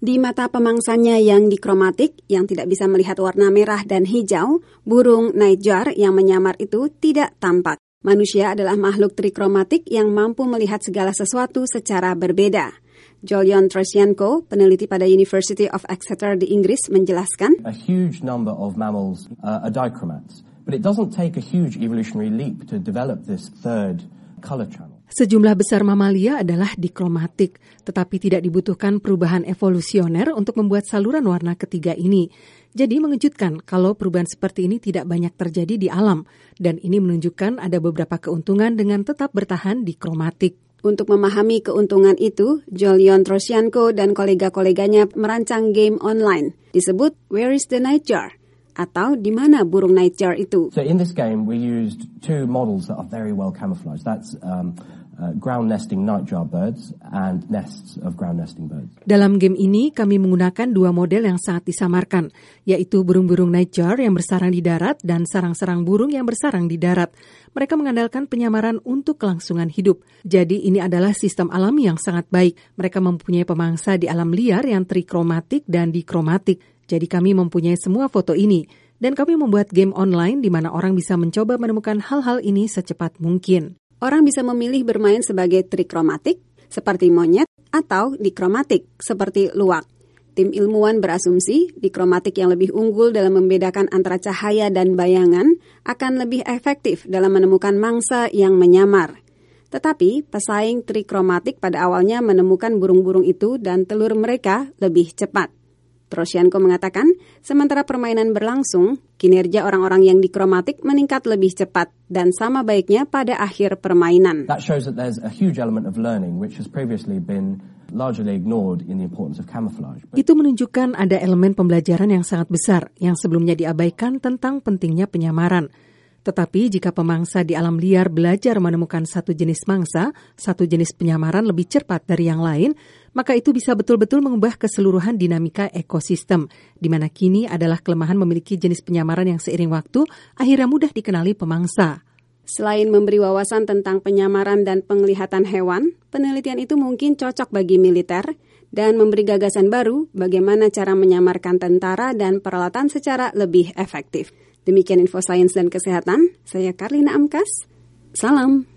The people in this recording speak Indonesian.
Di mata pemangsanya yang dikromatik, yang tidak bisa melihat warna merah dan hijau, burung nightjar yang menyamar itu tidak tampak. Manusia adalah makhluk trikromatik yang mampu melihat segala sesuatu secara berbeda. Julian Trosienko, peneliti pada University of Exeter di Inggris, menjelaskan, A huge number of mammals are dichromats, but it doesn't take a huge evolutionary leap to develop this third color channel. Sejumlah besar mamalia adalah dikromatik, tetapi tidak dibutuhkan perubahan evolusioner untuk membuat saluran warna ketiga ini. Jadi mengejutkan kalau perubahan seperti ini tidak banyak terjadi di alam, dan ini menunjukkan ada beberapa keuntungan dengan tetap bertahan dikromatik. Untuk memahami keuntungan itu, Julian Trosienko dan kolega-koleganya merancang game online disebut Where is the Nightjar? Atau di mana burung nightjar itu? So in this game we used two models that are very well camouflaged. That's ground nesting nightjar birds and nests of ground nesting birds. Dalam game ini kami menggunakan dua model yang sangat disamarkan, yaitu burung-burung nightjar yang bersarang di darat dan sarang-sarang burung yang bersarang di darat. Mereka mengandalkan penyamaran untuk kelangsungan hidup. Jadi ini adalah sistem alami yang sangat baik. Mereka mempunyai pemangsa di alam liar yang trikromatik dan dikromatik. Jadi kami mempunyai semua foto ini. Dan kami membuat game online di mana orang bisa mencoba menemukan hal-hal ini secepat mungkin. Orang bisa memilih bermain sebagai trikromatik, seperti monyet, atau dikromatik, seperti luwak. Tim ilmuwan berasumsi dikromatik yang lebih unggul dalam membedakan antara cahaya dan bayangan akan lebih efektif dalam menemukan mangsa yang menyamar. Tetapi pesaing trikromatik pada awalnya menemukan burung-burung itu dan telur mereka lebih cepat. Trosienko mengatakan, sementara permainan berlangsung, kinerja orang-orang yang dikromatik meningkat lebih cepat dan sama baiknya pada akhir permainan. That shows that there's a huge element of learning which has previously been largely ignored in the importance of camouflage. Itu menunjukkan ada elemen pembelajaran yang sangat besar yang sebelumnya diabaikan tentang pentingnya penyamaran. Tetapi jika pemangsa di alam liar belajar menemukan satu jenis mangsa, satu jenis penyamaran lebih cepat dari yang lain, maka itu bisa betul-betul mengubah keseluruhan dinamika ekosistem, di mana kini adalah kelemahan memiliki jenis penyamaran yang seiring waktu akhirnya mudah dikenali pemangsa. Selain memberi wawasan tentang penyamaran dan penglihatan hewan, penelitian itu mungkin cocok bagi militer dan memberi gagasan baru bagaimana cara menyamarkan tentara dan peralatan secara lebih efektif. Demikian Info Sains dan Kesehatan, saya Karlina Amkas, salam.